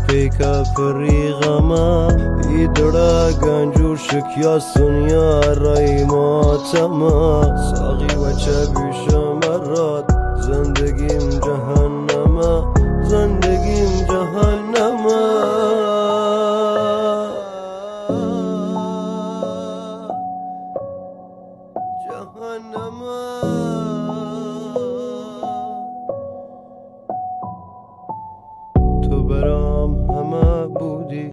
پیکا پری غما ایدرا گنجور شکیا سنیا رای ماتما ساقی و چه بیشم راد زندگیم جهنما زندگیم جهنما جهنما